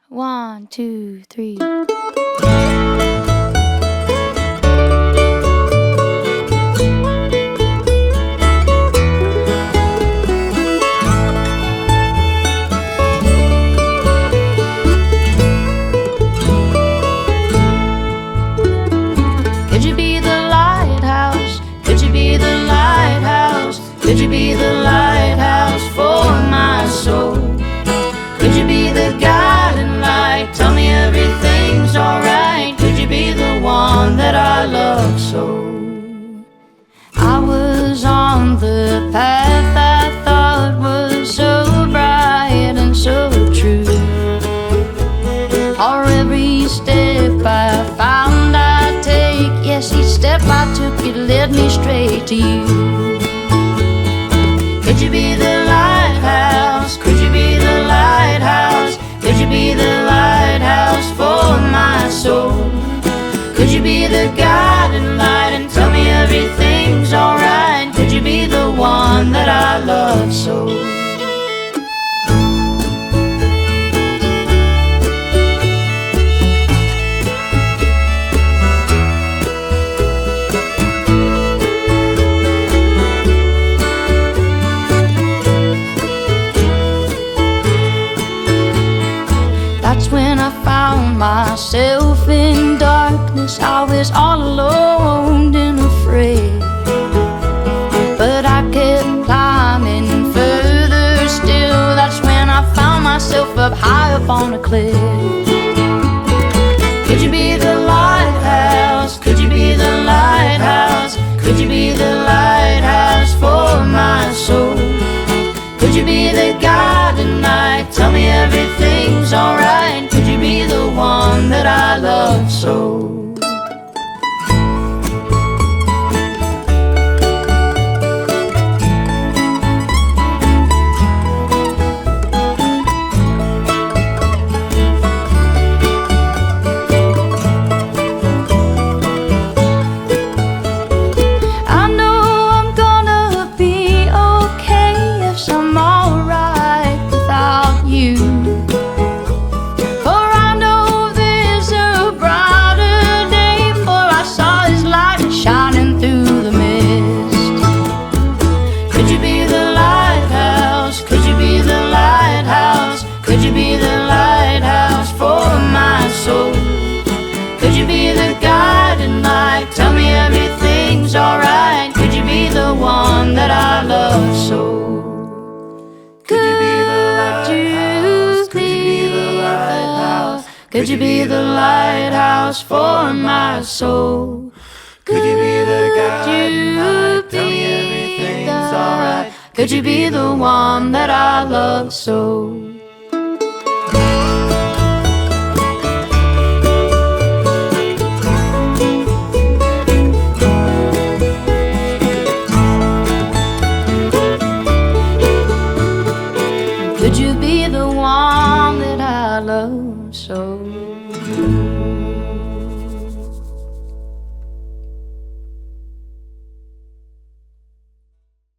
1, 2, 3. Could you be the lighthouse? Could you be the lighthouse? Could you be the lighthouse for my soul? Could you be the guiding light? Tell me everything's alright. Could you be the one that I love so? I was on the path I thought was so bright and so true. For every step I found I'd take, yes, each step I took, it led me straight to you. Could you be the lighthouse? Could you be the lighthouse? Could you be the lighthouse for my soul? Could you be the guiding light and tell me everything's alright? Could you be the one that I love so? That's when I found myself in darkness. I was all alone and afraid, but I kept climbing further still. That's when I found myself up high up on a cliff. Could you be the lighthouse? Could you be the lighthouse? Could you be the lighthouse for my soul? Could you be the guiding light? Tell me everything's alright. Could you be the one that I love so? I know I'm gonna be okay if I'm alright without you. For I know there's a brighter day, for I saw his light shining through the mist. Could you be the lighthouse? Could you be the lighthouse? Could you be the lighthouse for my soul? Could you be the guiding light? Tell me everything's alright. Could you be the one that I love so? Could you be the lighthouse? Could you be the lighthouse? Could you be the lighthouse for my soul? Could you be the guiding light? Tell me everything's alright. Could you be the one that I love so? Could you be the one that I love so?